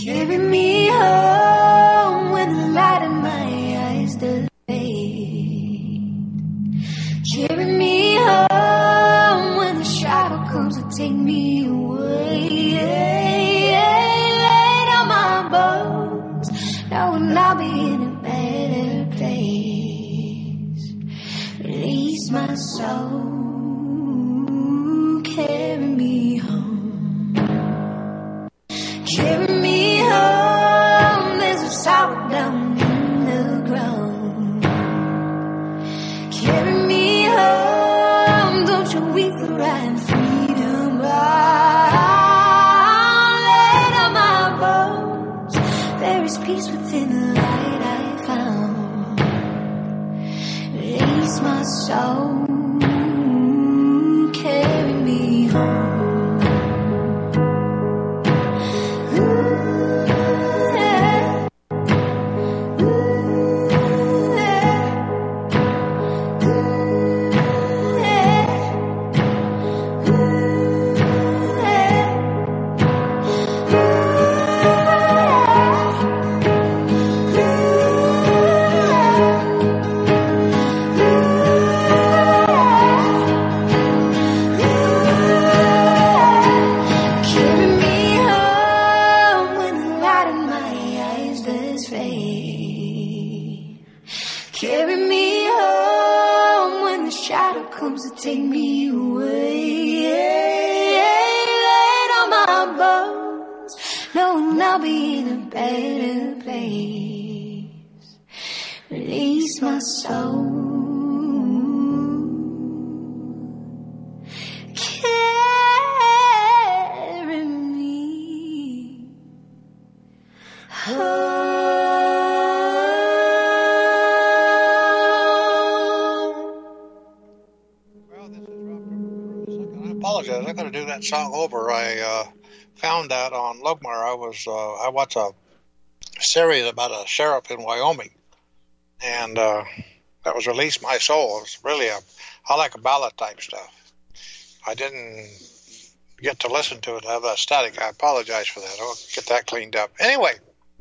Carry me home when the light in my eyes does fade. Carry me home when the shadow comes to take me away. Lay down my bones, knowing I'll be in a better place. Release my soul, carry me home. Carry me home, there's a sour down in the ground. Carry me home, don't you weep for right freedom bound. Lay down my bones, there is peace within the light I found. Release my soul, carry me home. Carry me home when the shadow comes to take me away. Lay down my bones, knowing I'll be in a better place. Release my soul, carry me home. I got to do that song over. I found that on Logmar. I watched a series about a sheriff in Wyoming, and that was Release My Soul. It's really I like a ballad type stuff. I didn't get to listen to it, have that static. I apologize for that. I'll get that cleaned up. Anyway,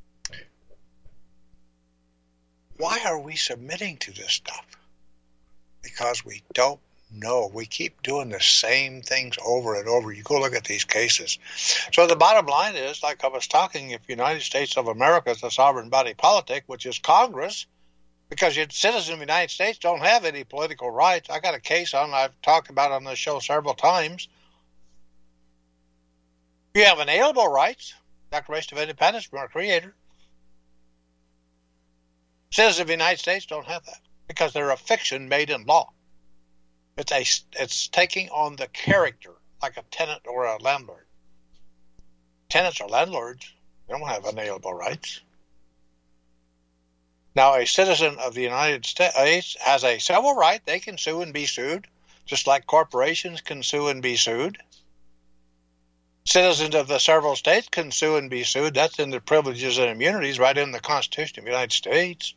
why are we submitting to this stuff? Because we don't know. We keep doing the same things over and over. You go look at these cases. So the bottom line is, like I was talking, if the United States of America is a sovereign body politic, which is Congress, because citizens of the United States don't have any political rights. I got a case I've talked about on this show several times. You have inalienable rights, Declaration of Independence from our Creator. Citizens of the United States don't have that because they're a fiction made in law. It's taking on the character like a tenant or a landlord. Tenants or landlords, they don't have inalienable rights. Now, a citizen of the United States has a civil right. They can sue and be sued, just like corporations can sue and be sued. Citizens of the several states can sue and be sued. That's in the privileges and immunities right in the Constitution of the United States.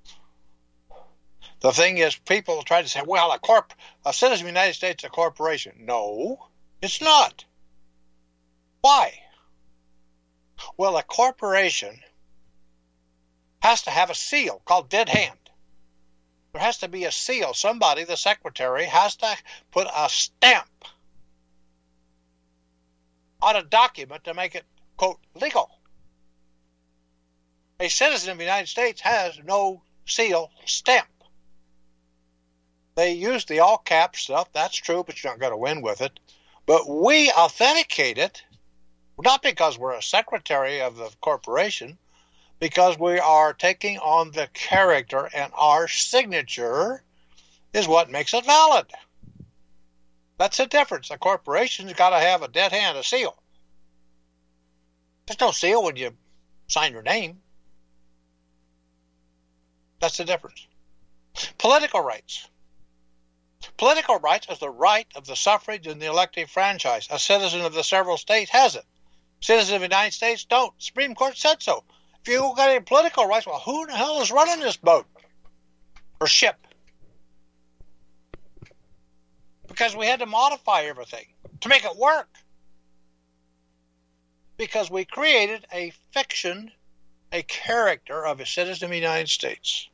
The thing is, people try to say, well, a citizen of the United States is a corporation. No, it's not. Why? Well, a corporation has to have a seal called dead hand. There has to be a seal. Somebody, the secretary, has to put a stamp on a document to make it, quote, legal. A citizen of the United States has no seal stamp. They use the all cap stuff. That's true, but you're not going to win with it. But we authenticate it, not because we're a secretary of the corporation, because we are taking on the character, and our signature is what makes it valid. That's the difference. A corporation's got to have a dead hand, a seal. There's no seal when you sign your name. That's the difference. Political rights. Political rights is the right of the suffrage and the elective franchise. A citizen of the several states has it. Citizens of the United States don't. Supreme Court said so. If you got any political rights, well, who the hell is running this boat or ship? Because we had to modify everything to make it work. because we created a fiction, a character of a citizen of the United States.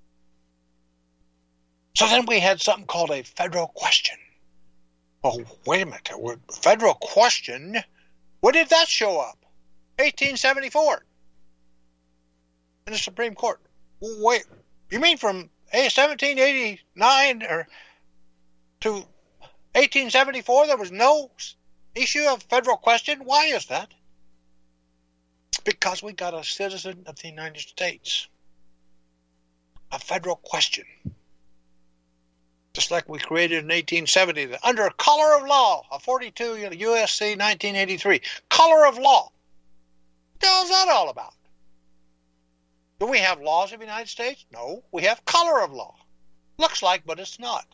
So then we had something called a federal question. Oh, wait a minute. Federal question? When did that show up? 1874 in the Supreme Court. Wait, you mean from 1789 or to 1874 there was no issue of federal question? Why is that? Because we got a citizen of the United States. A federal question. Just like we created in 1870, under color of law, a 42 USC 1983. Color of law. What the hell is that all about? Do we have laws of the United States? No, we have color of law. Looks like, but it's not.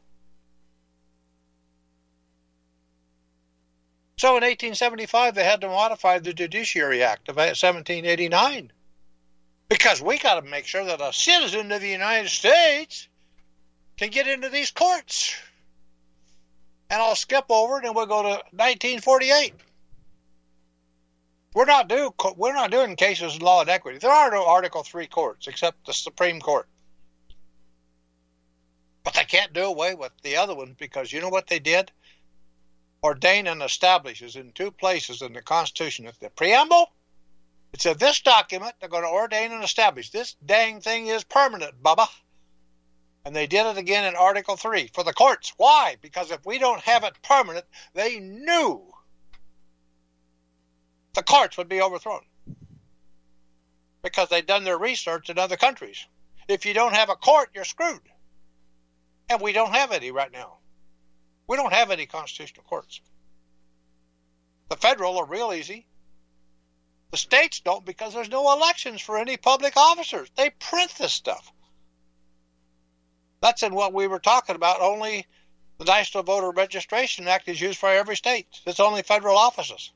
So in 1875, they had to modify the Judiciary Act of 1789 because we got to make sure that a citizen of the United States can get into these courts. And I'll skip over it and we'll go to 1948. We're not doing cases of law and equity. There are no Article III courts except the Supreme Court. But they can't do away with the other ones because you know what they did? Ordain and establishes in two places in the Constitution. At the preamble, it said this document, they're going to ordain and establish. This dang thing is permanent, Bubba. And they did it again in Article 3 for the courts. Why? Because if we don't have it permanent, they knew the courts would be overthrown. Because they'd done their research in other countries. If you don't have a court, you're screwed. And we don't have any right now. We don't have any constitutional courts. The federal are real easy. The states don't because there's no elections for any public officers. They print this stuff. That's in what we were talking about. Only the National Voter Registration Act is used for every state. It's only federal offices.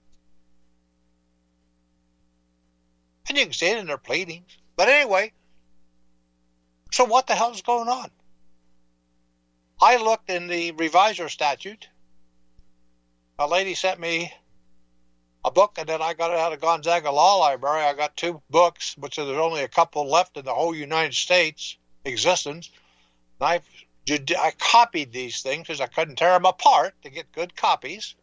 And you can see it in their pleadings. But anyway, so what the hell is going on? I looked in the revisor statute. A lady sent me a book, and then I got it out of Gonzaga Law Library. I got two books, which there's only a couple left in the whole United States existence. And I copied these things because I couldn't tear them apart to get good copies.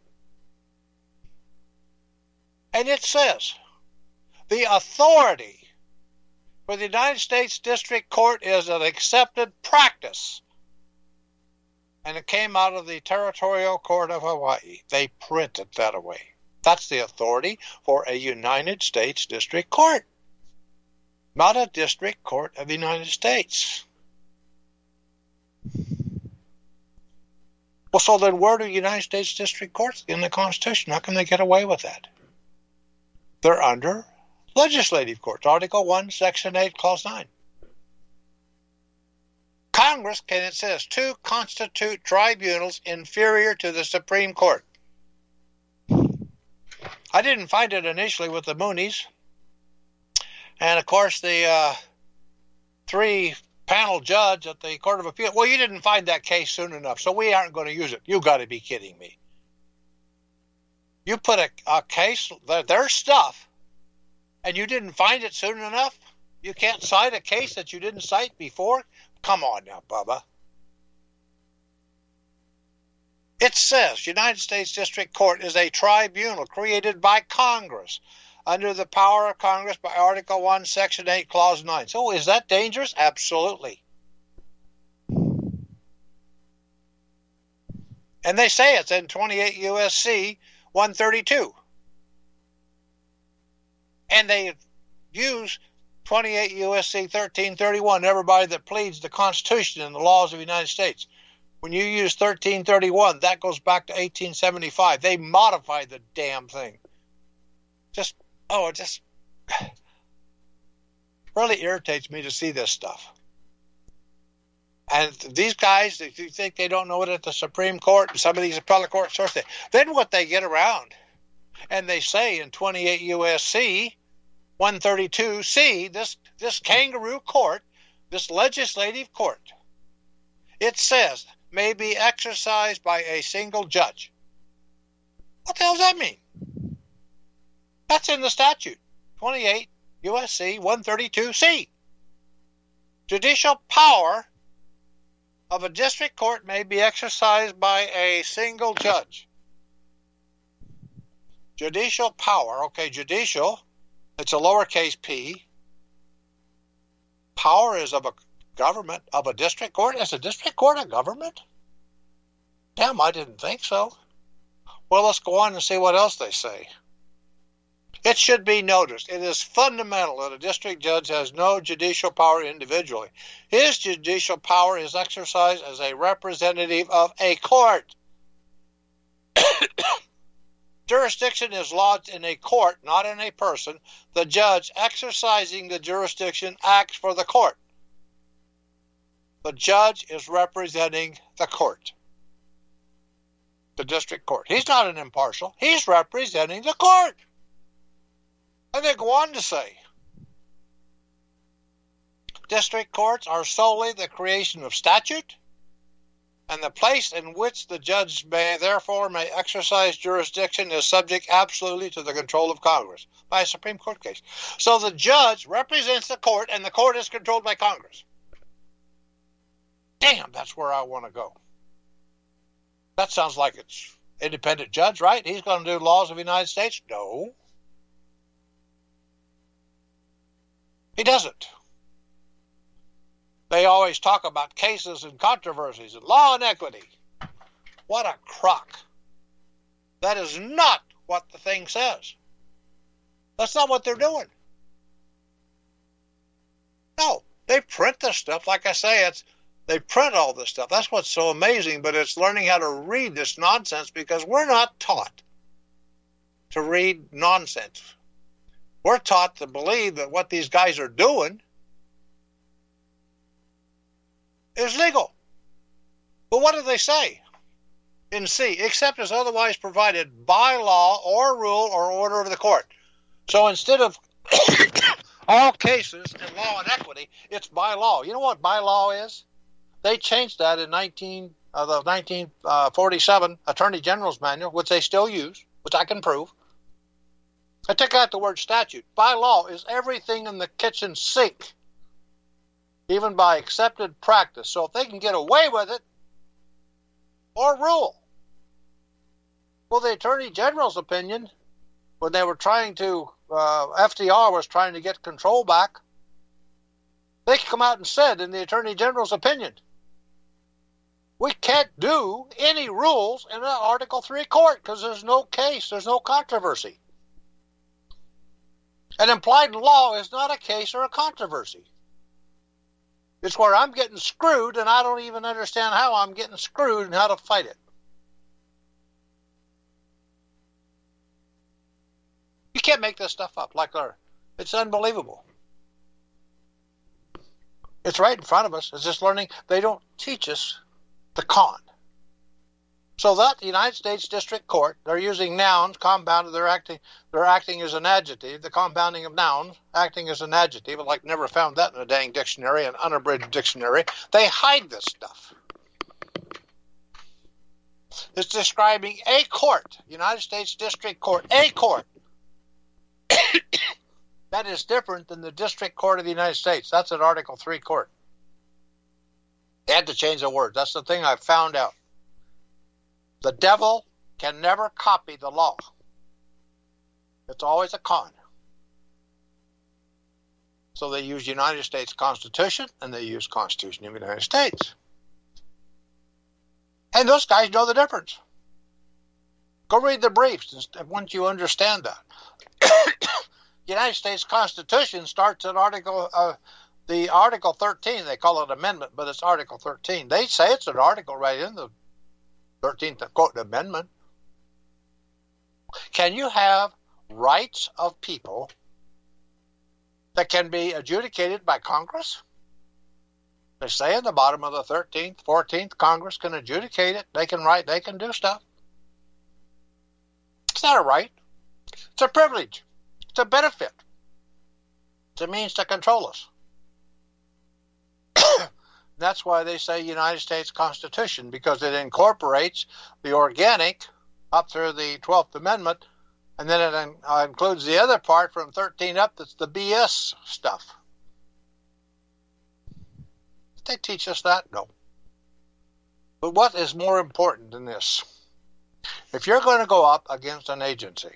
And it says, the authority for the United States District Court is an accepted practice. And it came out of the Territorial Court of Hawaii. They printed that away. That's the authority for a United States District Court. Not a District Court of the United States. Well, so then where do United States District Courts in the Constitution? How can they get away with that? They're under legislative courts. Article 1, Section 8, Clause 9. Congress can, it says, to constitute tribunals inferior to the Supreme Court. I didn't find it initially with the Moonies. And, of course, the three-panel judge at the Court of Appeal, well, you didn't find that case soon enough, so we aren't going to use it. You got to be kidding me. You put a case, their stuff, and you didn't find it soon enough? You can't cite a case that you didn't cite before? Come on now, Bubba. It says United States District Court is a tribunal created by Congress under the power of Congress by Article 1, Section 8, Clause 9. So is that dangerous? Absolutely. And they say it's in 28 U.S.C. 132. And they use 28 U.S.C. 1331, everybody that pleads the Constitution and the laws of the United States. When you use 1331, that goes back to 1875. They modified the damn thing. It just really irritates me to see this stuff. And these guys, if you think they don't know it at the Supreme Court and some of these appellate court sources, then what they get around, and they say in 28 U.S.C. 132C, this kangaroo court, this legislative court, it says may be exercised by a single judge. What the hell does that mean? That's in the statute, 28 U.S.C. 132C. Judicial power of a district court may be exercised by a single judge. Judicial power, okay, judicial, it's a lowercase p. Power is of a government, of a district court. Is a district court a government? Damn, I didn't think so. Well, let's go on and see what else they say. It should be noticed, it is fundamental that a district judge has no judicial power individually. His judicial power is exercised as a representative of a court. Jurisdiction is lodged in a court, not in a person. The judge exercising the jurisdiction acts for the court. The judge is representing the court. The district court. He's not an impartial. He's representing the court. And they go on to say, district courts are solely the creation of statute, and the place in which the judge may exercise jurisdiction is subject absolutely to the control of Congress by a Supreme Court case. So the judge represents the court, and the court is controlled by Congress. Damn, that's where I want to go. That sounds like it's independent judge, right? He's going to do laws of the United States? No. He doesn't. They always talk about cases and controversies and law and equity. What a crock. That is not what the thing says. That's not what they're doing. No, they print this stuff. Like I say, they print all this stuff. That's what's so amazing, but it's learning how to read this nonsense because we're not taught to read nonsense. We're taught to believe that what these guys are doing is legal. But what do they say in C? Except as otherwise provided by law or rule or order of the court. So instead of all cases in law and equity, it's by law. You know what by law is? They changed that in the 1947 Attorney General's Manual, which they still use, which I can prove. I took out the word statute. By law is everything in the kitchen sink, even by accepted practice. So if they can get away with it, or rule. Well, the Attorney General's opinion, when they were trying to, FDR was trying to get control back, they come out and said in the Attorney General's opinion, we can't do any rules in an Article III court because there's no case, there's no controversy. An implied law is not a case or a controversy. It's where I'm getting screwed and I don't even understand how I'm getting screwed and how to fight it. You can't make this stuff up like that. It's unbelievable. It's right in front of us. It's just learning. They don't teach us the con. So that the United States District Court, they're using nouns, compounded, they're acting as an adjective, the compounding of nouns, acting as an adjective, like never found that in a dang dictionary, an unabridged dictionary. They hide this stuff. It's describing a court, United States District Court, a court. That is different than the District Court of the United States. That's an Article III court. They had to change the word. That's the thing I found out. The devil can never copy the law. It's always a con. So they use United States Constitution and they use Constitution of the United States. And those guys know the difference. Go read the briefs once you understand that. United States Constitution starts at Article 13. They call it amendment, but it's Article 13. They say it's an article right in the 13th quote amendment. Can you have rights of people that can be adjudicated by Congress? They say in the bottom of the 13th, 14th, Congress can adjudicate it. They can write, they can do stuff. It's not a right. It's a privilege. It's a benefit. It's a means to control us. That's why they say United States Constitution, because it incorporates the organic up through the 12th Amendment And then it includes the other part from 13 up that's the BS stuff. Did they teach us that? No. But what is more important than this? If you're going to go up against an agency,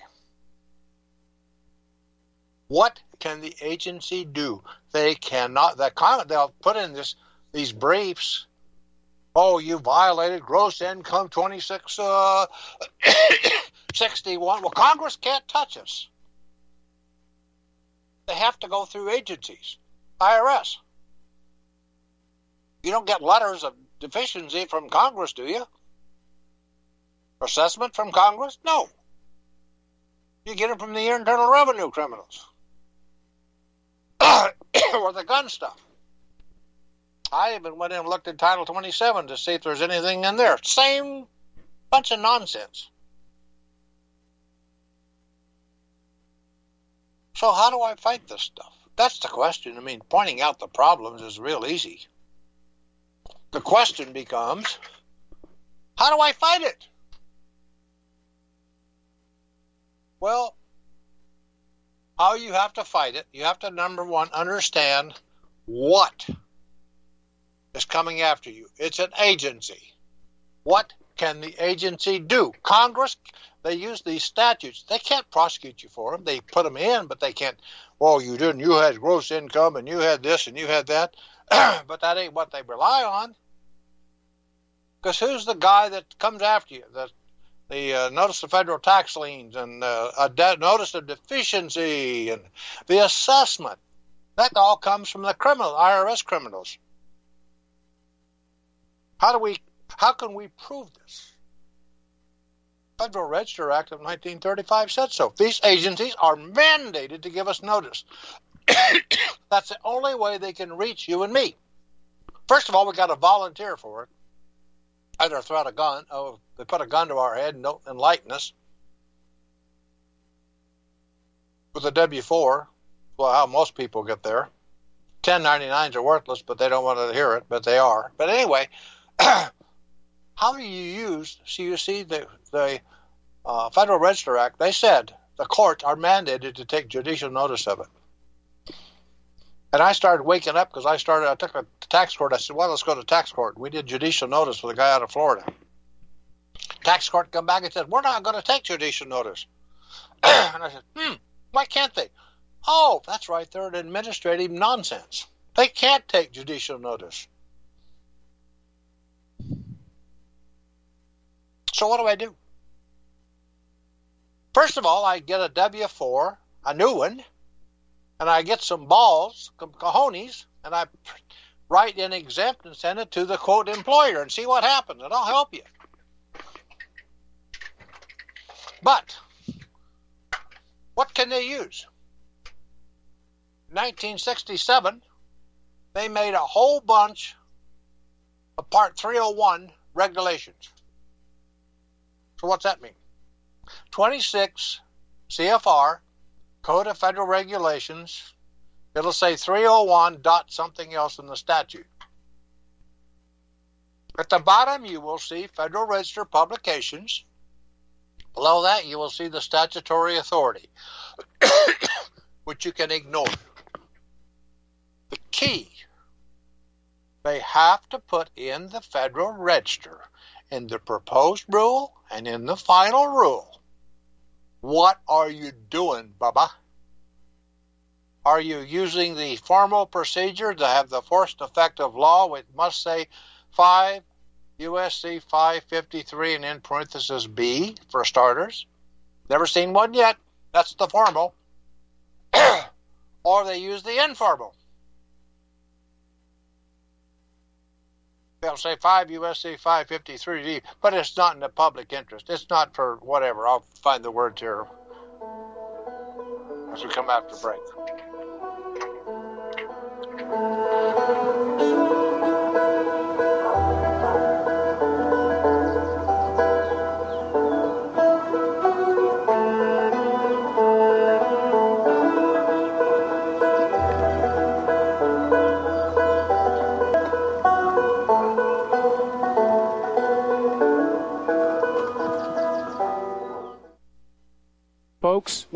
what can the agency do? They cannot. They'll put in these briefs. Oh, you violated gross income 2661. Well, Congress can't touch us. They have to go through agencies. IRS. You don't get letters of deficiency from Congress, do you? Assessment from Congress? No. You get it from the Internal Revenue criminals. Or the gun stuff. I even went in and looked at Title 27 to see if there's anything in there. Same bunch of nonsense. So how do I fight this stuff? That's the question. I mean, pointing out the problems is real easy. The question becomes, how do I fight it? Well, how you have to fight it, you have to, number one, understand what is coming after you. It's an agency. What can the agency do? Congress, they use these statutes. They can't prosecute you for them. They put them in, but they can't, well, you didn't. You had gross income, and you had this, and you had that. But that ain't what they rely on. Because who's the guy that comes after you? The notice of federal tax liens and notice of deficiency and the assessment. That all comes from the IRS criminals. How can we prove this? Federal Register Act of 1935 said so. These agencies are mandated to give us notice. That's the only way they can reach you and me. First of all, we got to volunteer for it. Either throw out a gun. Oh, they put a gun to our head and don't enlighten us. With a W-4, well, how most people get there. 1099s are worthless, but they don't want to hear it, but they are. But anyway, how do you use, so you see the Federal Register Act, they said the courts are mandated to take judicial notice of it. And I started waking up because I took a tax court. I said, well, let's go to tax court. We did judicial notice with a guy out of Florida. Tax court come back and said, we're not going to take judicial notice. And I said, why can't they? Oh, that's right. They're an administrative nonsense. They can't take judicial notice. So what do I do? First of all, I get a W-4, a new one, and I get some balls, some cojones, and I write an exempt and send it to the quote employer and see what happens, and I'll help you. But what can they use? In 1967, they made a whole bunch of Part 301 regulations. So what's that mean? 26 CFR, Code of Federal Regulations, it'll say 301 dot something else in the statute. At the bottom, you will see Federal Register publications. Below that, you will see the statutory authority, which you can ignore. The key, they have to put in the Federal Register, in the proposed rule and in the final rule. What are you doing, Bubba? Are you using the formal procedure to have the force and effect of law? It must say 5 U.S.C. 553 and in parenthesis B for starters. Never seen one yet. That's the formal. Or they use the informal. They'll say 5 U.S.C. 553D, but it's not in the public interest. It's not for whatever. I'll find the words here as we come after break. Folks,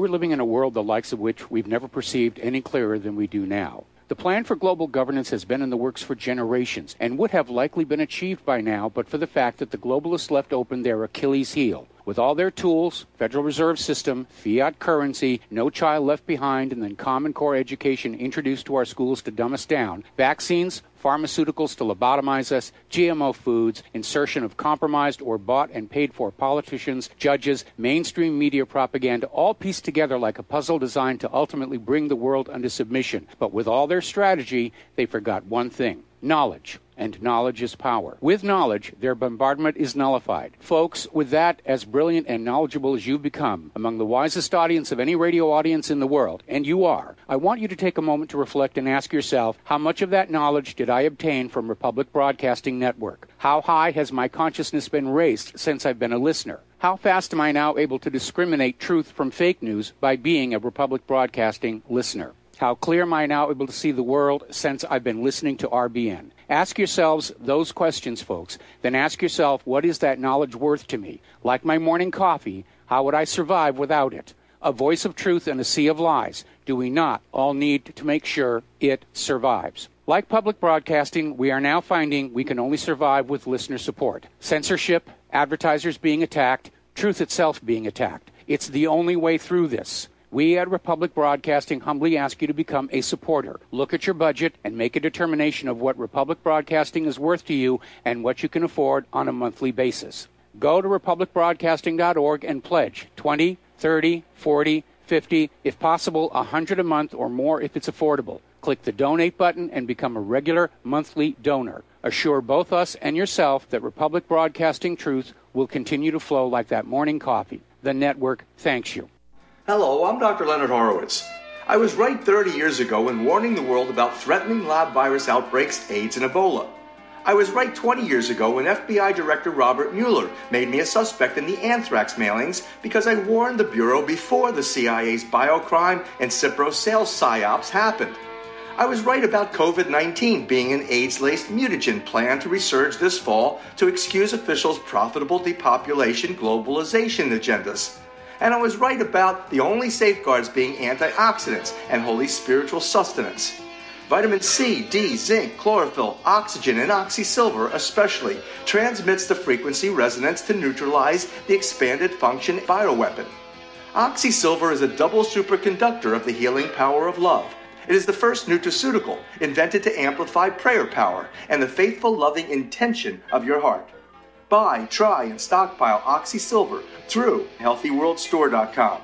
we're living in a world the likes of which we've never perceived any clearer than we do now. The plan for global governance has been in the works for generations and would have likely been achieved by now but for the fact that the globalists left open their Achilles heel. With all their tools, Federal Reserve System, fiat currency, no child left behind, and then Common Core education introduced to our schools to dumb us down, vaccines, pharmaceuticals to lobotomize us, GMO foods, insertion of compromised or bought and paid for politicians, judges, mainstream media propaganda, all pieced together like a puzzle designed to ultimately bring the world under submission. But with all their strategy, they forgot one thing: knowledge. And knowledge is power. With knowledge, their bombardment is nullified. Folks, with that, as brilliant and knowledgeable as you've become, among the wisest audience of any radio audience in the world, and you are, I want you to take a moment to reflect and ask yourself, how much of that knowledge did I obtain from Republic Broadcasting Network? How high has my consciousness been raised since I've been a listener? How fast am I now able to discriminate truth from fake news by being a Republic Broadcasting listener? How clear am I now able to see the world since I've been listening to RBN? Ask yourselves those questions, folks. Then ask yourself, what is that knowledge worth to me? Like my morning coffee, how would I survive without it? A voice of truth in a sea of lies. Do we not all need to make sure it survives? Like public broadcasting, we are now finding we can only survive with listener support. Censorship, advertisers being attacked, truth itself being attacked. It's the only way through this. We at Republic Broadcasting humbly ask you to become a supporter. Look at your budget and make a determination of what Republic Broadcasting is worth to you and what you can afford on a monthly basis. Go to republicbroadcasting.org and pledge $20, $30, $40, $50, if possible, $100 a month or more if it's affordable. Click the donate button and become a regular monthly donor. Assure both us and yourself that Republic Broadcasting truth will continue to flow like that morning coffee. The network thanks you. Hello, I'm Dr. Leonard Horowitz. I was right 30 years ago when warning the world about threatening lab virus outbreaks, AIDS, and Ebola. I was right 20 years ago when FBI Director Robert Mueller made me a suspect in the anthrax mailings because I warned the Bureau before the CIA's biocrime and Cipro sales psyops happened. I was right about COVID-19 being an AIDS-laced mutagen plan to resurge this fall to excuse officials' profitable depopulation globalization agendas. And I was right about the only safeguards being antioxidants and holy spiritual sustenance. Vitamin C, D, zinc, chlorophyll, oxygen, and oxysilver especially transmits the frequency resonance to neutralize the expanded function bioweapon. Oxysilver is a double superconductor of the healing power of love. It is the first nutraceutical invented to amplify prayer power and the faithful, loving intention of your heart. Buy, try, and stockpile Oxysilver through HealthyWorldStore.com.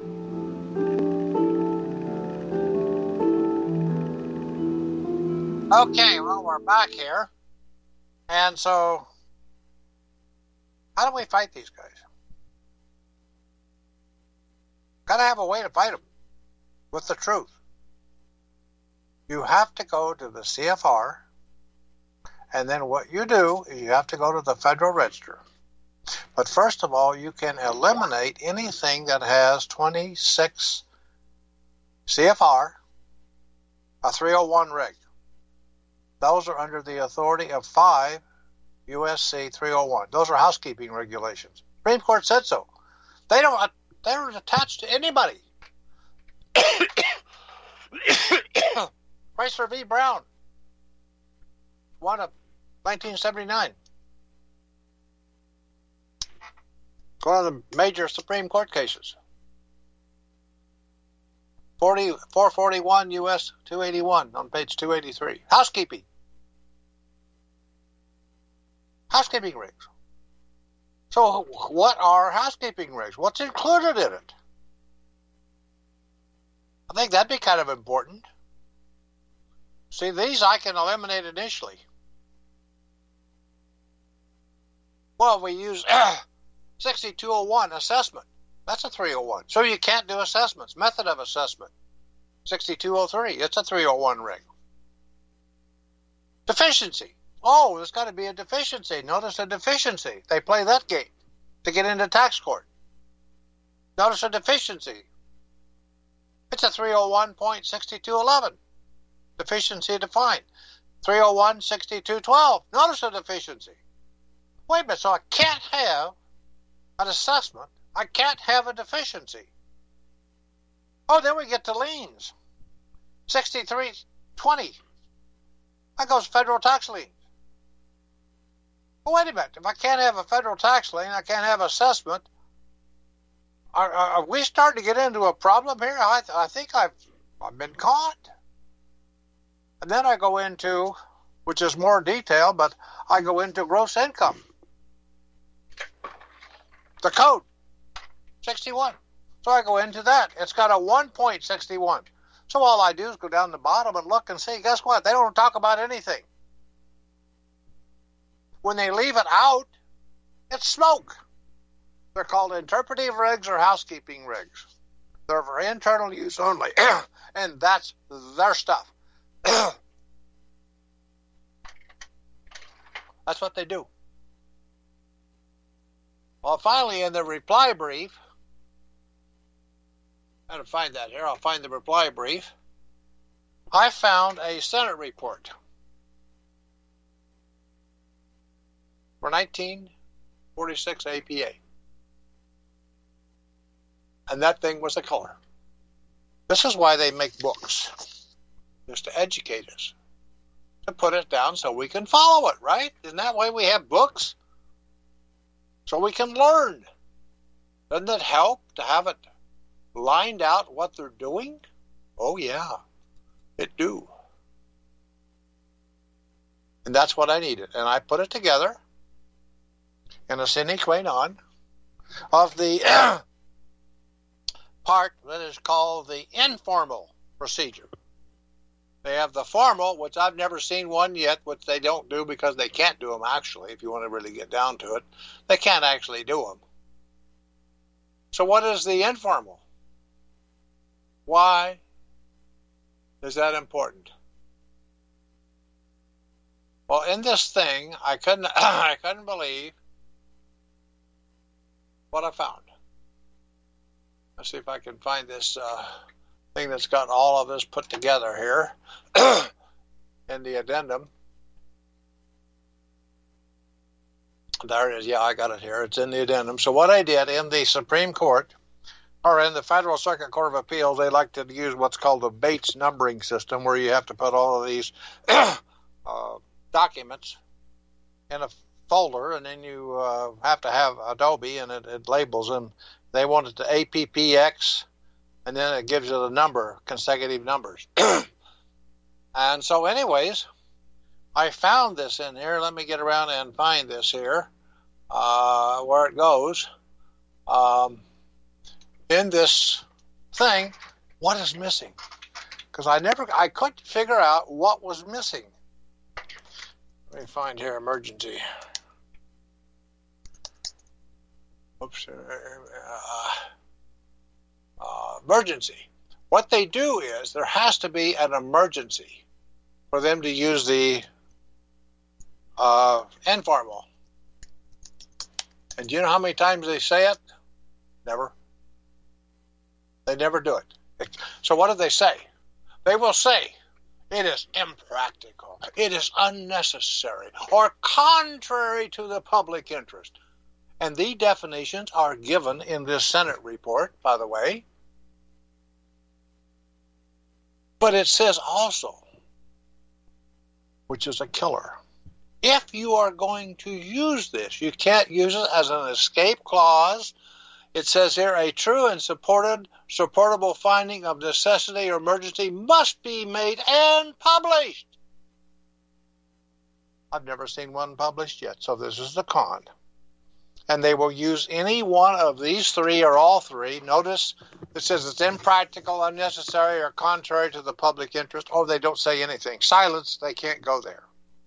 Okay, well, we're back here. And so, how do we fight these guys? Got to have a way to fight them with the truth. You have to go to the CFR. And then what you do is you have to go to the Federal Register. But first of all, you can eliminate anything that has 26 CFR, a 301 rig. Those are under the authority of 5 USC 301. Those are housekeeping regulations. Supreme Court said so. They don't attach to anybody. Chrysler v. Brown, one of 1979. One of the major Supreme Court cases. 441 U.S. 281 on page 283. Housekeeping. Housekeeping rigs. So what are housekeeping rigs? What's included in it? I think that'd be kind of important. See, these I can eliminate initially. Well, we use 6201, assessment. That's a 301. So you can't do assessments. Method of assessment. 6203, it's a 301 rig. Deficiency. Oh, there's got to be a deficiency. Notice a deficiency. They play that game to get into tax court. Notice a deficiency. It's a 301.6211. Deficiency defined. 301.6212. Notice a deficiency. Wait a minute, so I can't have an assessment. I can't have a deficiency. Oh, then we get to liens. 6320. That goes federal tax lien. Well, wait a minute. If I can't have a federal tax lien, I can't have assessment. Are we starting to get into a problem here? I think I've been caught. And then I go into, which is more detail, but I go into gross income. The code, 61. So I go into that. It's got a 1.61. So all I do is go down the bottom and look and see, guess what? They don't talk about anything. When they leave it out, it's smoke. They're called interpretive rigs or housekeeping rigs. They're for internal use only. And that's their stuff. That's what they do. Well, finally, in the reply brief, I gotta find that here. I'll find the reply brief. I found a Senate report for 1946 APA. And that thing was a color. This is why they make books, just to educate us, to put it down so we can follow it, right? Isn't that why we have books? So we can learn. Doesn't it help to have it lined out what they're doing? Oh, yeah, it do. And that's what I needed. And I put it together in a sine qua non of the part that is called the informal procedure. They have the formal, which I've never seen one yet, which they don't do because they can't do them actually, if you want to really get down to it. They can't actually do them. So what is the informal? Why is that important? Well, in this thing, I couldn't believe what I found. Let's see if I can find this thing that's got all of this put together here in the addendum. There it is. Yeah, I got it here. It's in the addendum. So what I did in the Supreme Court, or in the Federal Circuit Court of Appeals, they like to use what's called a Bates numbering system, where you have to put all of these documents in a folder, and then you have to have Adobe, and it labels them. They want it to APPX, and then it gives you the number, consecutive numbers. And so anyways, I found this in here. Let me get around and find this here, where it goes. In this thing, what is missing? Because I couldn't figure out what was missing. Let me find here, emergency. Oops. Emergency. What they do is there has to be an emergency for them to use the informal. And do you know how many times they say it? Never. They never do it. So what do they say? They will say, it is impractical, it is unnecessary, or contrary to the public interest. And the definitions are given in this Senate report, by the way. But it says also, which is a killer, if you are going to use this, you can't use it as an escape clause. It says here, a true and supportable finding of necessity or emergency must be made and published. I've never seen one published yet, so this is the con. And they will use any one of these three or all three. Notice it says it's impractical, unnecessary, or contrary to the public interest, or they don't say anything. Silence, they can't go there.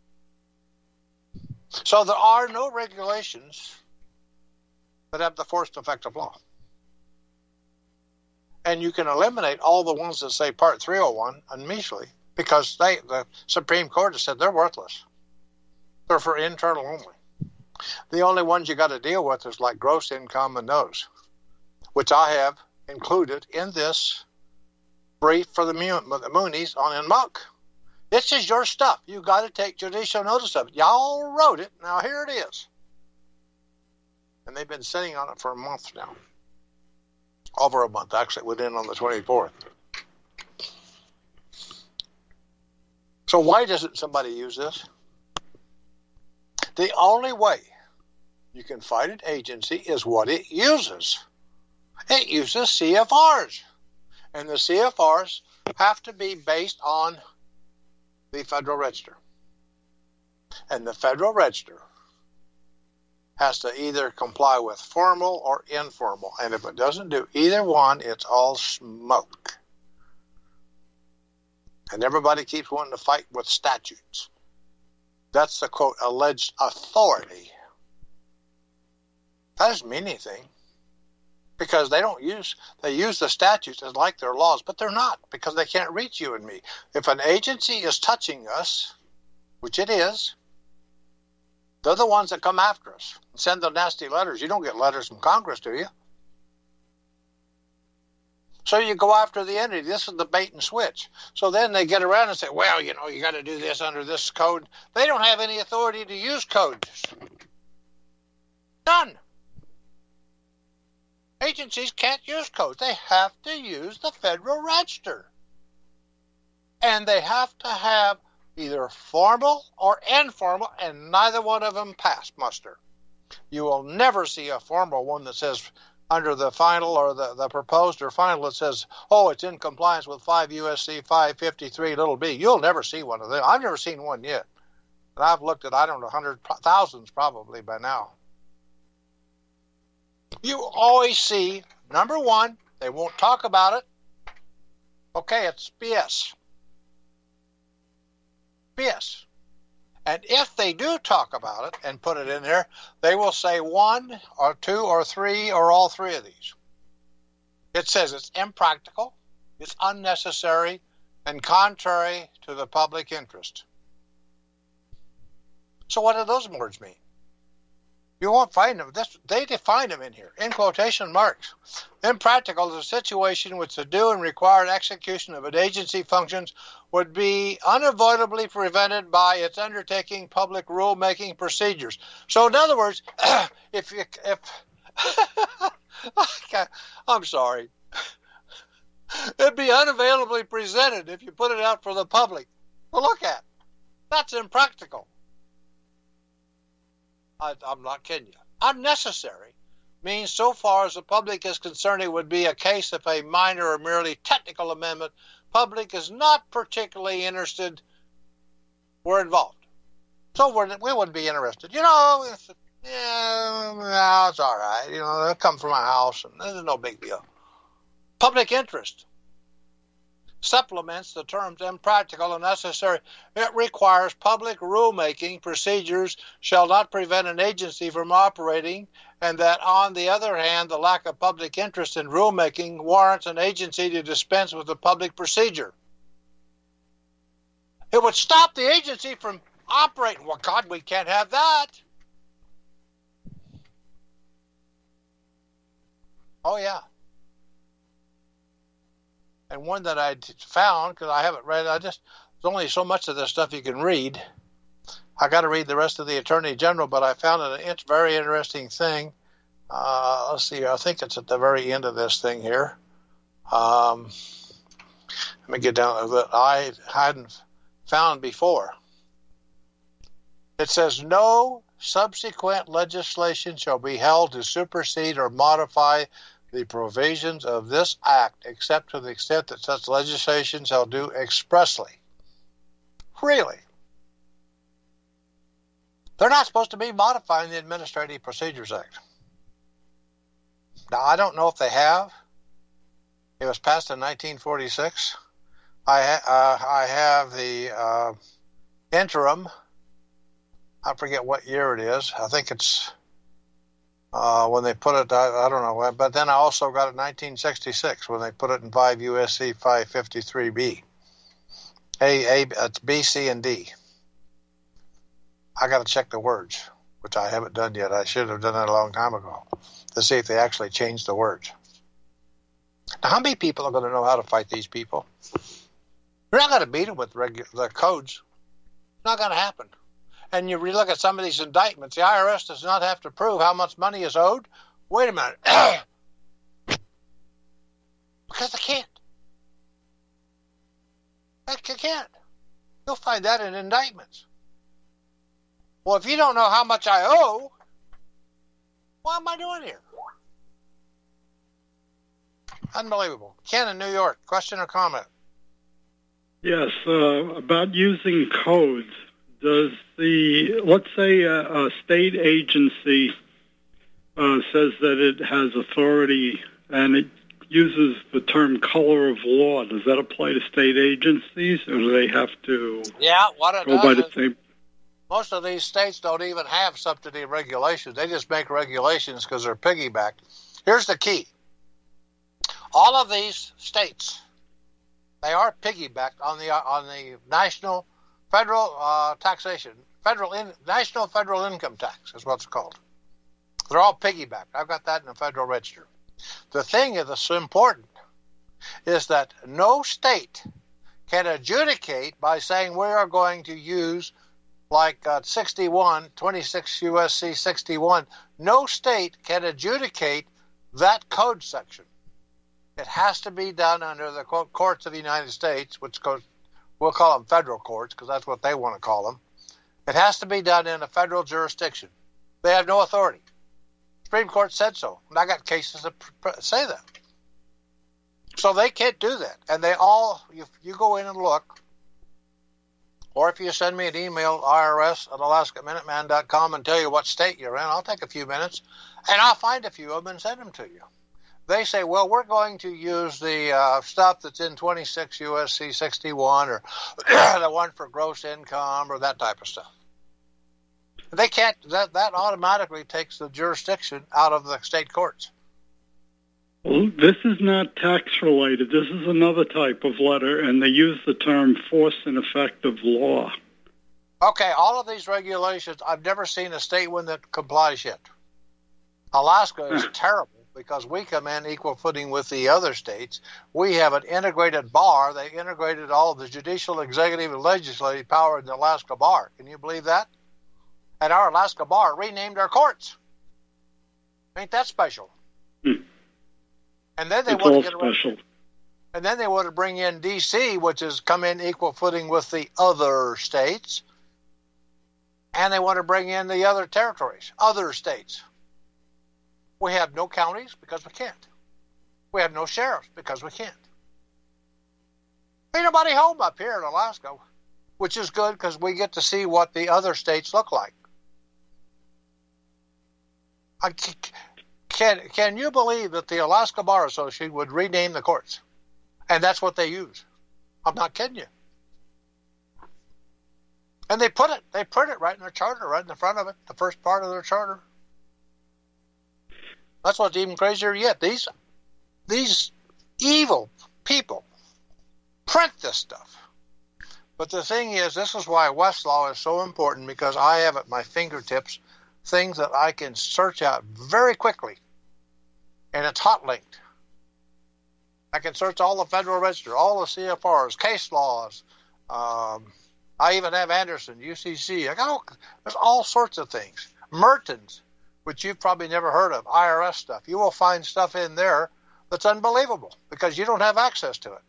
So there are no regulations that have the force and effect of law. And you can eliminate all the ones that say Part 301 immediately, because the Supreme Court has said they're worthless. They're for internal only. The only ones you got to deal with is like gross income and those, which I have included in this brief for the Moonies on InMuck. This is your stuff. You got to take judicial notice of it. Y'all wrote it. Now here it is. And they've been sitting on it for a month now. Over a month, actually. It went in on the 24th. So why doesn't somebody use this? The only way you can fight an agency is what it uses. It uses CFRs. And the CFRs have to be based on the Federal Register. And the Federal Register has to either comply with formal or informal. And if it doesn't do either one, it's all smoke. And everybody keeps wanting to fight with statutes. That's the, quote, alleged authority. That doesn't mean anything. Because they use the statutes as like they're laws, but they're not, because they can't reach you and me. If an agency is touching us, which it is, they're the ones that come after us and send the nasty letters. You don't get letters from Congress, do you? So you go after the entity. This is the bait and switch. So then they get around and say, well, you got to do this under this code. They don't have any authority to use codes. None. Agencies can't use codes. They have to use the Federal Register. And they have to have either formal or informal, and neither one of them pass muster. You will never see a formal one that says under the final or the proposed or final, it says, oh, it's in compliance with 5 U.S.C. 553 little b. You'll never see one of them. I've never seen one yet. And I've looked at, I don't know, thousands probably by now. You always see, number one, they won't talk about it. Okay, it's BS. BS. And if they do talk about it and put it in there, they will say one or two or three or all three of these. It says it's impractical, it's unnecessary, and contrary to the public interest. So what do those words mean? You won't find them. They define them in here, in quotation marks. Impractical is a situation in which the due and required execution of an agency functions would be unavoidably prevented by its undertaking public rulemaking procedures. So in other words, if I'm sorry, it'd be unavailably presented if you put it out for the public to look at. That's impractical. I'm not kidding you. Unnecessary means so far as the public is concerned, it would be a case of a minor or merely technical amendment. Public is not particularly interested. We're involved. So we wouldn't be interested. It's all right. They'll come from my house, and this is no big deal. Public interest supplements the terms impractical and necessary. It requires public rulemaking procedures shall not prevent an agency from operating, and that on the other hand, the lack of public interest in rulemaking warrants an agency to dispense with the public procedure. It would stop the agency from operating. Well, God, we can't have that. Oh, yeah. And one that I found, because I haven't read, there's only so much of this stuff you can read. I got to read the rest of the Attorney General, but I found it a very interesting thing. Let's see, I think it's at the very end of this thing here. Let me get down that I hadn't found before. It says, no subsequent legislation shall be held to supersede or modify the provisions of this act, except to the extent that such legislation shall do expressly. Really? They're not supposed to be modifying the Administrative Procedures Act. Now, I don't know if they have. It was passed in 1946. I have the interim. I forget what year it is. I think it's when they put it, I don't know, but then I also got it in 1966 when they put it in 5 U.S.C. 553B. It's B, C, and D. I got to check the words, which I haven't done yet. I should have done that a long time ago to see if they actually changed the words. Now, how many people are going to know how to fight these people? You're not going to beat them with the codes. It's not going to happen. And you look at some of these indictments, the IRS does not have to prove how much money is owed. Wait a minute. Because they can't. They can't. You'll find that in indictments. Well, if you don't know how much I owe, what am I doing here? Unbelievable. Ken in New York, question or comment? Yes, about using codes. Does let's say a state agency says that it has authority and it uses the term color of law. Does that apply to state agencies, or do they have to what it go by does the same? Most of these states don't even have subsidy regulations. They just make regulations because they're piggybacked. Here's the key. All of these states, they are piggybacked on the national federal taxation, national federal income tax is what's called. They're all piggybacked. I've got that in the Federal Register. The thing that's important is that no state can adjudicate by saying we are going to use like 26 U.S.C. 61. No state can adjudicate that code section. It has to be done under the courts of the United States, which we'll call them federal courts because that's what they want to call them. It has to be done in a federal jurisdiction. They have no authority. Supreme Court said so, and I got cases that say that. So they can't do that. And they all, if you go in and look, or if you send me an email, irs@alaskaminutman.com, and tell you what state you're in, I'll take a few minutes, and I'll find a few of them and send them to you. They say, well, we're going to use the stuff that's in 26 U.S.C. 61 or the one for gross income or that type of stuff. They can't, that automatically takes the jurisdiction out of the state courts. Well, this is not tax-related. This is another type of letter, and they use the term force and effect of law. Okay, all of these regulations, I've never seen a state one that complies yet. Alaska is terrible because we come in equal footing with the other states. We have an integrated bar. They integrated all of the judicial, executive, and legislative power in the Alaska bar. Can you believe that? And our Alaska bar renamed our courts. Ain't that special? And then they want to get special. And then they want to bring in D.C., which has come in equal footing with the other states. And they want to bring in the other territories, other states. We have no counties because we can't. We have no sheriffs because we can't. Ain't nobody home up here in Alaska, which is good because we get to see what the other states look like. Can you believe that the Alaska Bar Association would rename the courts? And that's what they use. I'm not kidding you. And they put it right in their charter, right in the front of it, the first part of their charter. That's what's even crazier yet. These evil people print this stuff. But the thing is, this is why Westlaw is so important, because I have at my fingertips things that I can search out very quickly. And it's hot linked. I can search all the Federal Register, all the CFRs, case laws. I even have Anderson, UCC. There's all sorts of things. Mertens, which you've probably never heard of, IRS stuff. You will find stuff in there that's unbelievable because you don't have access to it.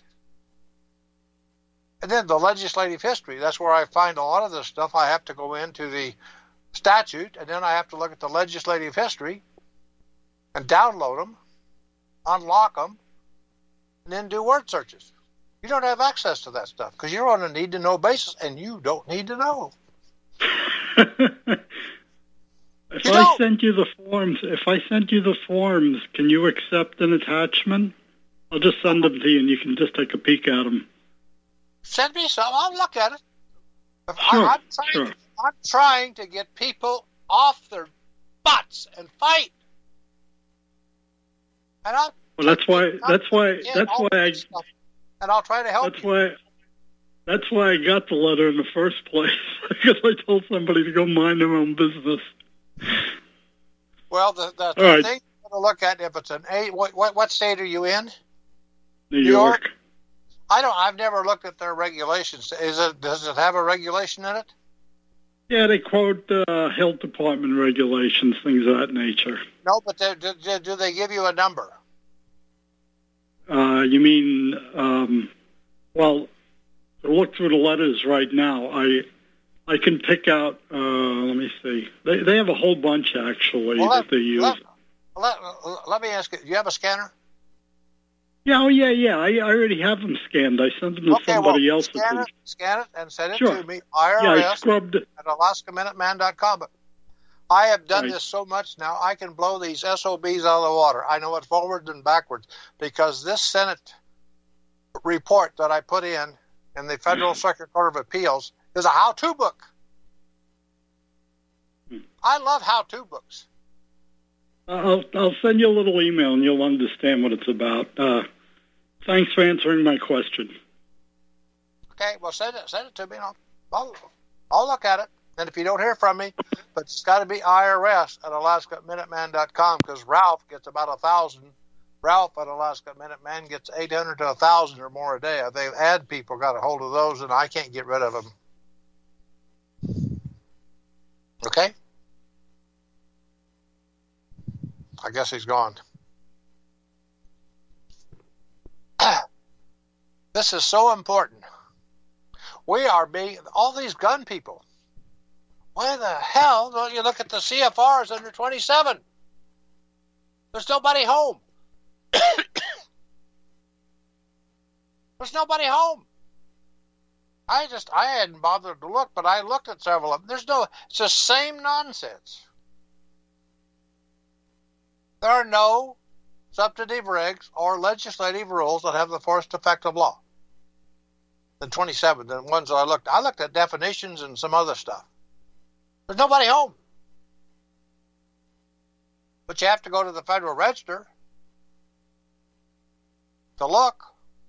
And then the legislative history, that's where I find a lot of this stuff. I have to go into the statute, and then I have to look at the legislative history and download them, unlock them, and then do word searches. You don't have access to that stuff because you're on a need-to-know basis, and you don't need to know. If I sent you the forms, can you accept an attachment? I'll just send them to you, and you can just take a peek at them. Send me some. I'll look at it. Sure, I'm trying to get people off their butts and fight. And that's why and I'll try to help you. That's why I got the letter in the first place, because I told somebody to go mind their own business. Well, the thing to look at, if it's an what state are you in? New York. I've never looked at their regulations. Does it have a regulation in it? Yeah, they quote health department regulations, things of that nature. No, but do they give you a number? You mean, well, to look through the letters right now, I can pick out, let me see. They have a whole bunch, actually, that they use. Let me ask you, do you have a scanner? Yeah, I already have them scanned. I sent them to somebody else. Scan it and send it Sure. to me, IRS I scrubbed it. at AlaskaMinuteman.com. But I have done this so much now, I can blow these SOBs out of the water. I know it forwards and backwards because this Senate report that I put in the Federal Circuit Court of Appeals is a how-to book. I love how-to books. I'll send you a little email and you'll understand what it's about. Thanks for answering my question. Okay, well, send it to me. And I'll look at it. And if you don't hear from me, but it's got to be IRS at AlaskaMinuteman.com because Ralph gets about 1,000. Ralph at Alaska Minuteman gets 800 to 1,000 or more a day. They ad people got a hold of those, and I can't get rid of them. Okay? I guess he's gone. This is so important. We are being, all these gun people, why the hell don't you look at the CFRs under 27? There's nobody home. There's nobody home. I hadn't bothered to look, but I looked at several of them. It's the same nonsense. There are no substantive regs or legislative rules that have the force effect of law. The 27, the ones that I looked at definitions and some other stuff. There's nobody home. But you have to go to the Federal Register to look.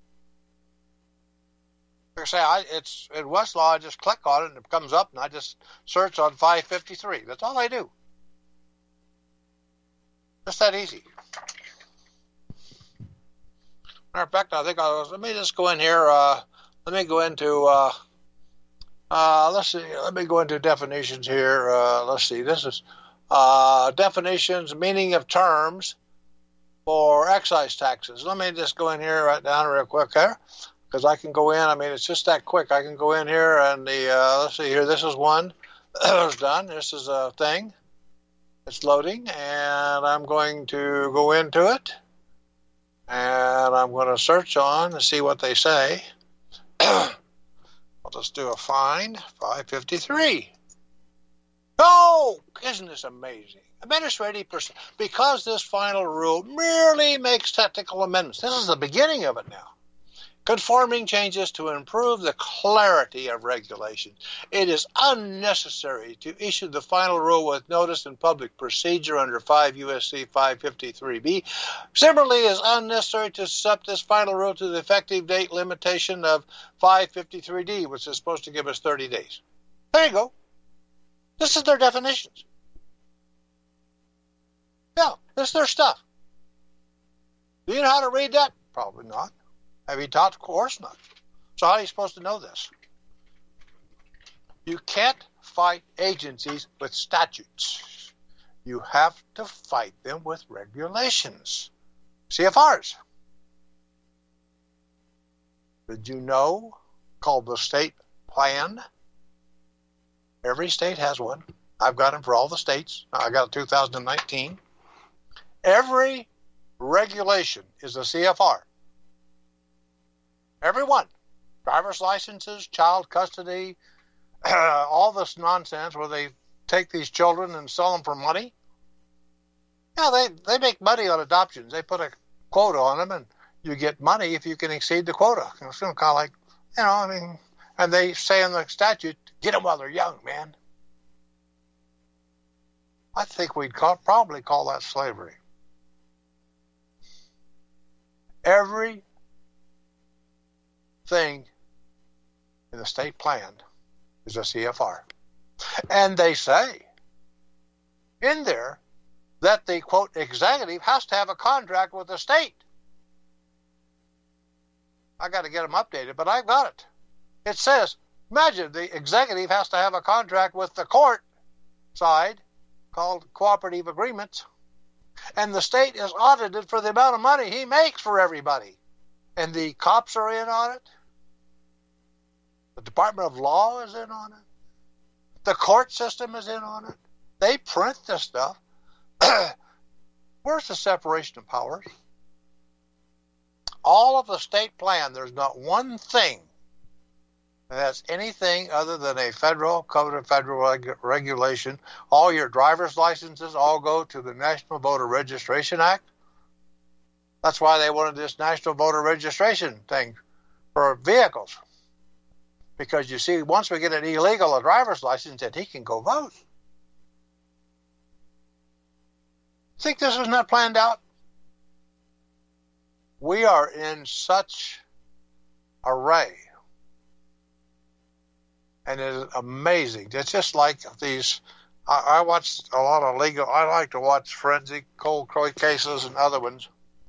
Like I say, it's in Westlaw, I just click on it and it comes up and I just search on 553. That's all I do. Just that easy. Matter of fact, I think let me just go in here. Let me go into, let's see, let me go into definitions here. Let's see, this is definitions, meaning of terms for excise taxes. Let me just go in here right down real quick here, because I can go in. I mean, it's just that quick. I can go in here and let's see here. This is one. It's done. This is a thing. It's loading, and I'm going to go into it, and I'm going to search on and see what they say. I'll just do a find, 553. Oh, isn't this amazing? Administrative because this final rule merely makes technical amendments. This is the beginning of it now. Conforming changes to improve the clarity of regulations. It is unnecessary to issue the final rule with notice and public procedure under 5 U.S.C. 553B. Similarly, it is unnecessary to set this final rule to the effective date limitation of 553D, which is supposed to give us 30 days. There you go. This is their definitions. Yeah, this is their stuff. Do you know how to read that? Probably not. Have you taught? Of course not. So how are you supposed to know this? You can't fight agencies with statutes. You have to fight them with regulations. CFRs. Did you know? Called the state plan. Every state has one. I've got them for all the states. I got a 2019. Every regulation is a CFR. Everyone. Driver's licenses, child custody, all this nonsense where they take these children and sell them for money. Yeah, they make money on adoptions. They put a quota on them, and you get money if you can exceed the quota. It's kind of like, and they say in the statute, get them while they're young, man. I think we'd probably call that slavery. Every thing in the state plan is a CFR. And they say in there that the, quote, executive has to have a contract with the state. I got to get them updated, but I've got it. It says, imagine the executive has to have a contract with the court side called cooperative agreements, and the state is audited for the amount of money he makes for everybody. And the cops are in on it. The Department of Law is in on it. The court system is in on it. They print this stuff. Where's the separation of powers? All of the state plan, there's not one thing that's anything other than a federal code of federal regulation. All your driver's licenses all go to the National Voter Registration Act. That's why they wanted this National Voter Registration thing for vehicles. Because you see, once we get an illegal a driver's license, then he can go vote. Think this was not planned out? We are in such array. And it is amazing. It's just like these, I watch a lot of legal, I like to watch forensic cold cases and other ones.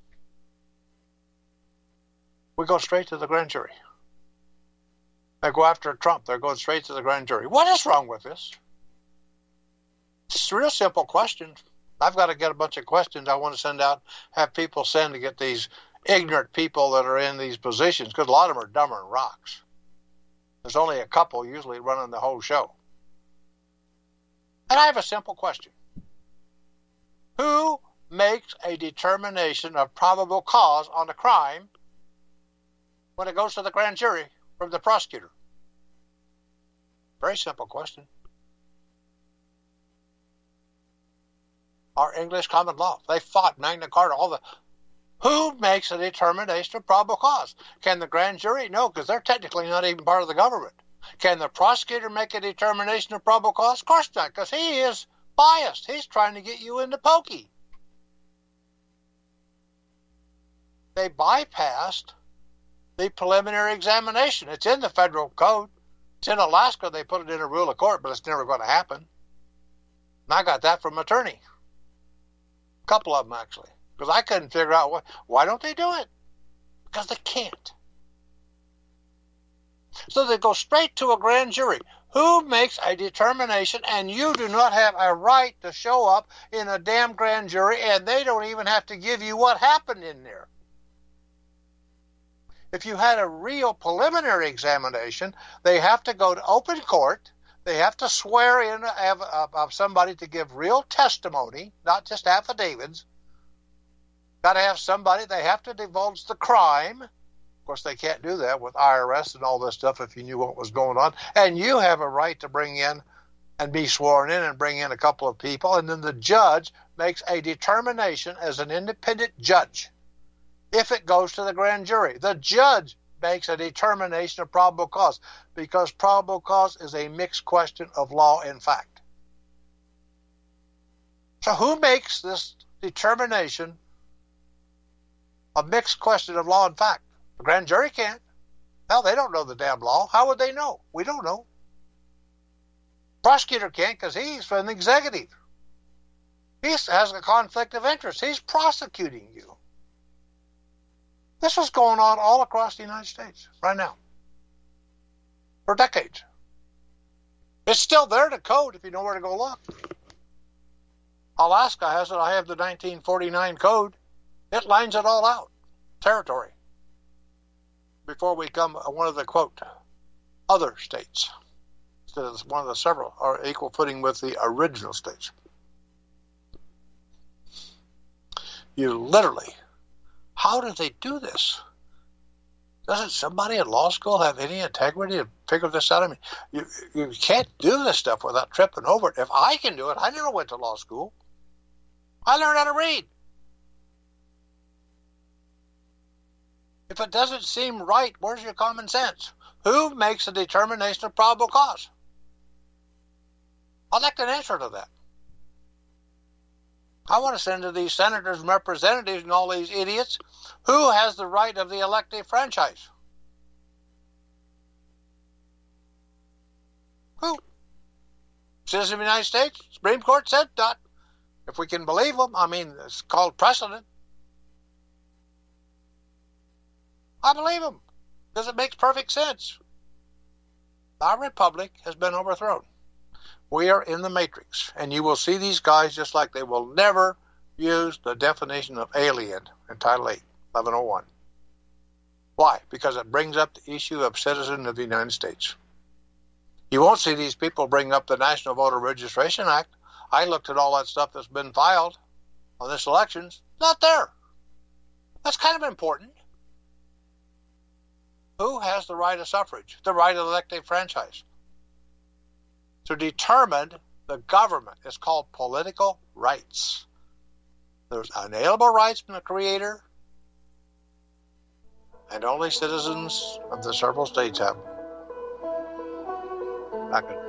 We go straight to the grand jury. They go after Trump. They're going straight to the grand jury. What is wrong with this? It's a real simple question. I've got to get a bunch of questions I want to send out, have people send to get these ignorant people that are in these positions, because a lot of them are dumber than rocks. There's only a couple usually running the whole show. And I have a simple question. Who makes a determination of probable cause on a crime when it goes to the grand jury from the prosecutor? Very simple question. Our English common law. They fought Magna Carta. Who makes a determination of probable cause? Can the grand jury? No, because they're technically not even part of the government. Can the prosecutor make a determination of probable cause? Of course not, because he is biased. He's trying to get you into pokey. They bypassed the preliminary examination. It's in the federal code. It's in Alaska. They put it in a rule of court, but it's never going to happen. And I got that from an attorney. A couple of them, actually. Because I couldn't figure out why don't they do it? Because they can't. So they go straight to a grand jury. Who makes a determination, and you do not have a right to show up in a damn grand jury, and they don't even have to give you what happened in there. If you had a real preliminary examination, they have to go to open court. They have to swear in of somebody to give real testimony, not just affidavits. Got to have somebody, they have to divulge the crime. Of course, they can't do that with IRS and all this stuff if you knew what was going on. And you have a right to bring in and be sworn in and bring in a couple of people. And then the judge makes a determination as an independent judge. If it goes to the grand jury, the judge makes a determination of probable cause, because probable cause is a mixed question of law and fact. So who makes this determination a mixed question of law and fact? The grand jury can't. Hell, they don't know the damn law. How would they know? We don't know. Prosecutor can't, because he's from the executive. He has a conflict of interest. He's prosecuting you. This is going on all across the United States right now for decades. It's still there to code if you know where to go look. Alaska has it. I have the 1949 code. It lines it all out. Territory. Before we come one of the, quote, other states. Instead of one of the several are equal footing with the original states. You literally, how did they do this? Doesn't somebody at law school have any integrity to figure this out? I mean, you can't do this stuff without tripping over it. If I can do it, I never went to law school. I learned how to read. If it doesn't seem right, where's your common sense? Who makes a determination of probable cause? I'd like an answer to that. I want to send to these senators and representatives and all these idiots, who has the right of the elective franchise? Who? Citizens of the United States? Supreme Court said that. If we can believe them, I mean, it's called precedent. I believe them, because it makes perfect sense. Our republic has been overthrown. We are in the matrix, and you will see these guys just like they will never use the definition of alien in Title 8, 1101. Why? Because it brings up the issue of citizen of the United States. You won't see these people bring up the National Voter Registration Act. I looked at all that stuff that's been filed on this election. Not there. That's kind of important. Who has the right of suffrage, the right of elective franchise? To determine the government is called political rights. There's unalienable rights from the Creator, and only citizens of the several states have. Back in.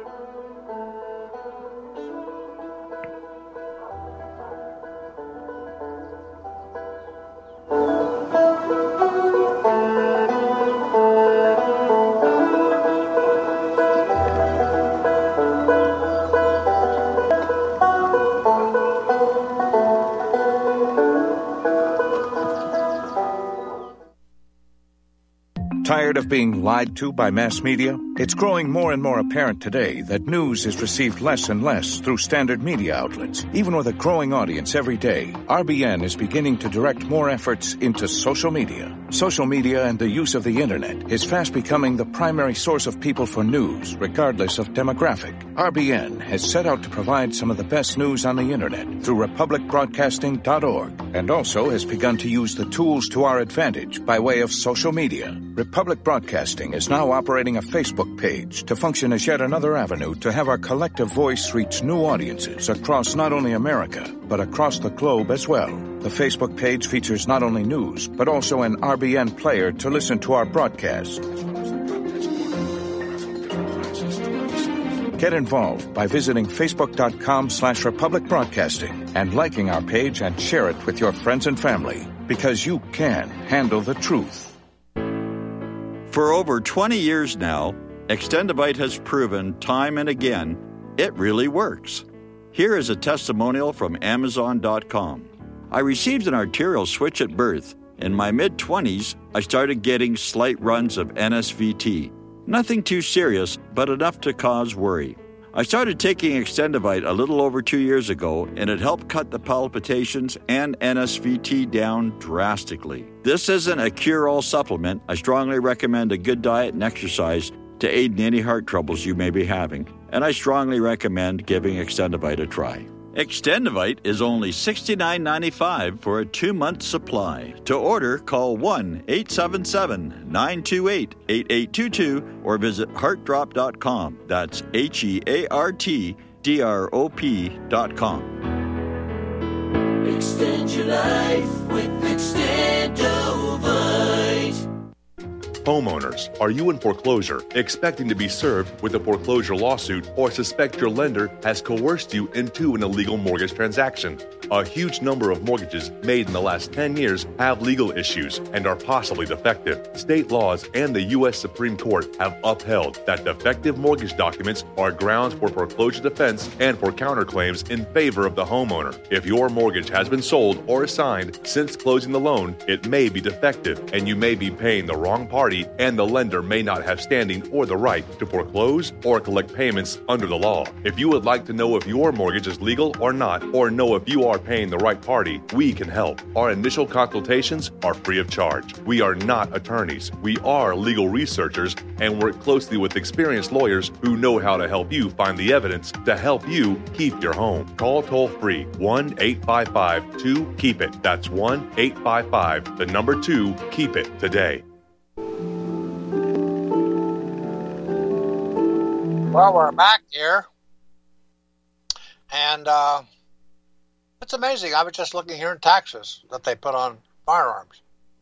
Tired of being lied to by mass media? It's growing more and more apparent today that news is received less and less through standard media outlets. Even with a growing audience every day, RBN is beginning to direct more efforts into social media. Social media and the use of the internet is fast becoming the primary source of people for news, regardless of demographic. RBN has set out to provide some of the best news on the internet through republicbroadcasting.org, and also has begun to use the tools to our advantage by way of social media. Republic Broadcasting is now operating a Facebook page to function as yet another avenue to have our collective voice reach new audiences across not only America, but across the globe as well. The Facebook page features not only news, but also an RBN player to listen to our broadcasts. Get involved by visiting facebook.com/Republic Broadcasting and liking our page and share it with your friends and family, because you can handle the truth. For over 20 years now, Extendivite has proven time and again it really works. Here is a testimonial from Amazon.com. I received an arterial switch at birth. In my mid-20s, I started getting slight runs of NSVT. Nothing too serious, but enough to cause worry. I started taking Extendivite a little over 2 years ago, and it helped cut the palpitations and NSVT down drastically. This isn't a cure-all supplement. I strongly recommend a good diet and exercise to aid in any heart troubles you may be having, and I strongly recommend giving Extendivite a try. Extendivite is only $69.95 for a 2-month supply. To order, call 1-877-928-8822 or visit heartdrop.com. That's HEARTDROP.com. Extend your life with Extendivite. Homeowners, are you in foreclosure, expecting to be served with a foreclosure lawsuit, or suspect your lender has coerced you into an illegal mortgage transaction? A huge number of mortgages made in the last 10 years have legal issues and are possibly defective. State laws and the U.S. Supreme Court have upheld that defective mortgage documents are grounds for foreclosure defense and for counterclaims in favor of the homeowner. If your mortgage has been sold or assigned since closing the loan, it may be defective and you may be paying the wrong party, and the lender may not have standing or the right to foreclose or collect payments under the law. If you would like to know if your mortgage is legal or not, or know if you are paying the right party, we can help. Our initial consultations are free of charge. We are not attorneys. We are legal researchers and work closely with experienced lawyers who know how to help you find the evidence to help you keep your home. Call toll-free 1-855-2-KEEP-IT. That's 1-855-2-KEEP-IT today. Well, we're back here, and it's amazing. I was just looking here in taxes that they put on firearms.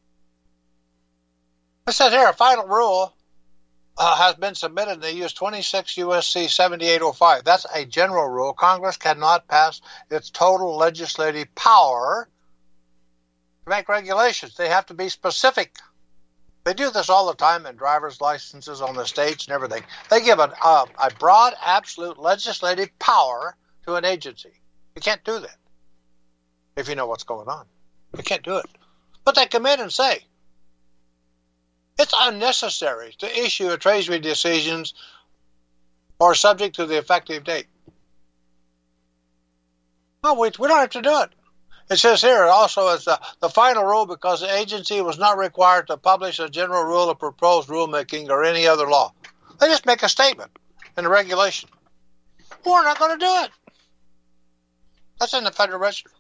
It says here, a final rule has been submitted, and they use 26 U.S.C. 7805. That's a general rule. Congress cannot pass its total legislative power to make regulations. They have to be specific. They do this all the time in driver's licenses on the states and everything. They give a broad, absolute legislative power to an agency. You can't do that if you know what's going on. You can't do it. But they come in and say, it's unnecessary to issue a Treasury decisions or subject to the effective date. No, we don't have to do it. It says here also as the final rule because the agency was not required to publish a general rule of proposed rulemaking or any other law. They just make a statement in the regulation. We're not going to do it. That's in the Federal Register.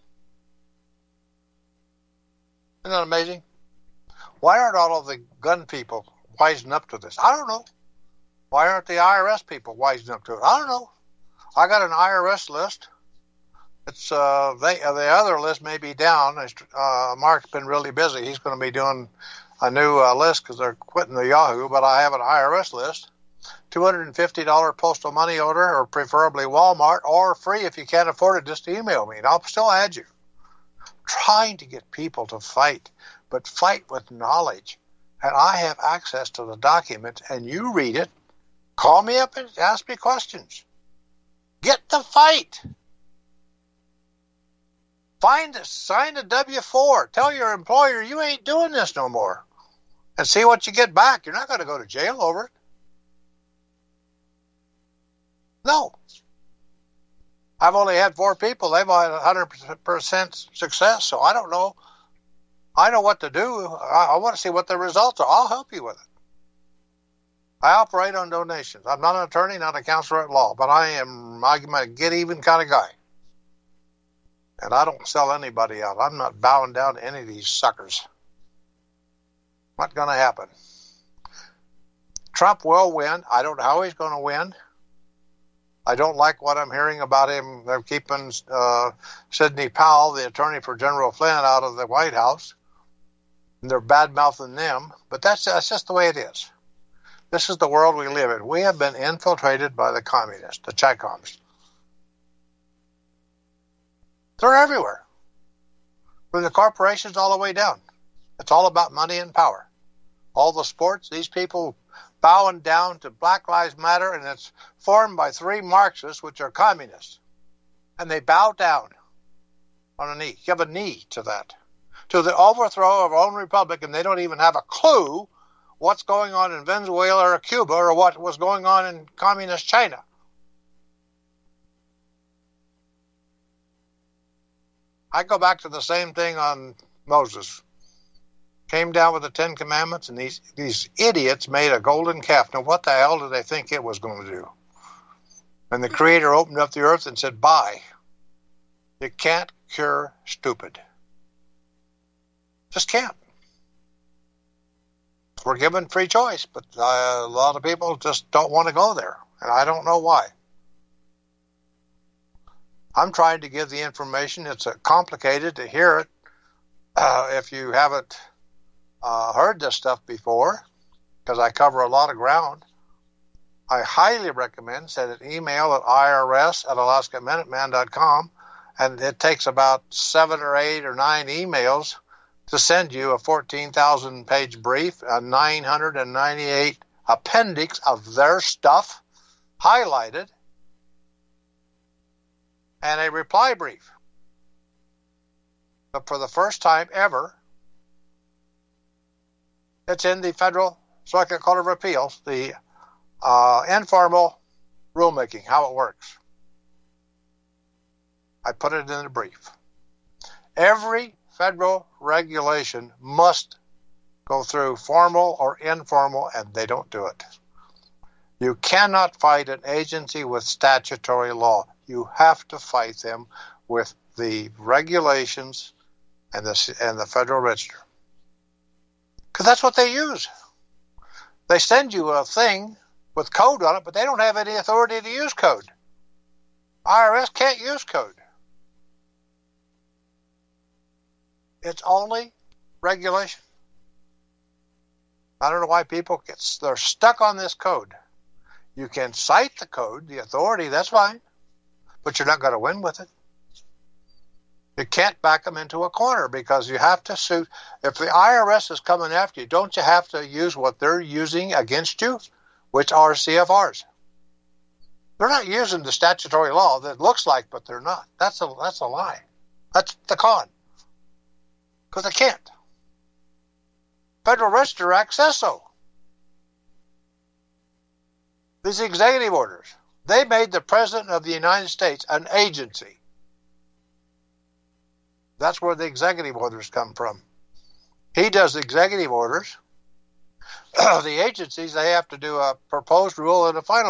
Isn't that amazing? Why aren't all of the gun people wising up to this? I don't know. Why aren't the IRS people wising up to it? I don't know. I got an IRS list. It's the other list may be down. Mark's been really busy. He's going to be doing a new list because they're quitting the Yahoo. But I have an IRS list. $250 postal money order, or preferably Walmart, or free if you can't afford it. Just email me, and I'll still add you. Trying to get people to fight, but fight with knowledge. And I have access to the document, and you read it. Call me up and ask me questions. Get the fight. Sign a W-4. Tell your employer you ain't doing this no more. And see what you get back. You're not going to go to jail over it. No. I've only had 4 people. They've had 100% success, so I don't know. I know what to do. I want to see what the results are. I'll help you with it. I operate on donations. I'm not an attorney, not a counselor at law, but I'm a get-even kind of guy. And I don't sell anybody out. I'm not bowing down to any of these suckers. Not going to happen. Trump will win. I don't know how he's going to win. I don't like what I'm hearing about him. They're keeping Sidney Powell, the attorney for General Flynn, out of the White House. And they're bad-mouthing them. But that's just the way it is. This is the world we live in. We have been infiltrated by the communists, the Chi-Coms. They're everywhere. From the corporations all the way down. It's all about money and power. All the sports, these people bowing down to Black Lives Matter, and it's formed by 3 Marxists, which are communists. And they bow down on a knee. Give a knee to that. To the overthrow of our own republic, and they don't even have a clue what's going on in Venezuela or Cuba or what was going on in communist China. I go back to the same thing on Moses. Came down with the 10 Commandments, and these idiots made a golden calf. Now, what the hell did they think it was going to do? And the Creator opened up the earth and said, bye. You can't cure stupid. Just can't. We're given free choice, but a lot of people just don't want to go there, and I don't know why. I'm trying to give the information. It's complicated to hear it if you haven't heard this stuff before, because I cover a lot of ground. I highly recommend send an email at irs@alaskaminuteman.com, and it takes about 7 or 8 or 9 emails to send you a 14,000-page brief, a 998 appendix of their stuff, highlighted, and a reply brief. But for the first time ever, it's in the Federal Circuit Court of Appeals, the informal rulemaking, how it works. I put it in the brief. Every federal regulation must go through formal or informal, and they don't do it. You cannot fight an agency with statutory law. You have to fight them with the regulations and the Federal Register. Because that's what they use. They send you a thing with code on it, but they don't have any authority to use code. IRS can't use code. It's only regulation. I don't know why people they're stuck on this code. You can cite the code, the authority, that's fine, but you're not going to win with it. You can't back them into a corner because you have to suit. If the IRS is coming after you, don't you have to use what they're using against you, which are CFRs? They're not using the statutory law that looks like, but they're not. That's a lie. That's the con. Because they can't. Federal Register Act says so. These executive orders, they made the President of the United States an agency. That's where the executive orders come from. He does the executive orders. The agencies, they have to do a proposed rule and a final